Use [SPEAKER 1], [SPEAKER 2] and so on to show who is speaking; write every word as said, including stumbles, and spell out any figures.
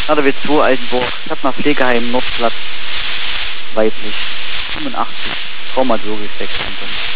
[SPEAKER 1] R W zwei Altenburg. Ich hab mal Pflegeheim Nordplatz. Weiblich. fünfundachtzig. Traumatologisch sechs.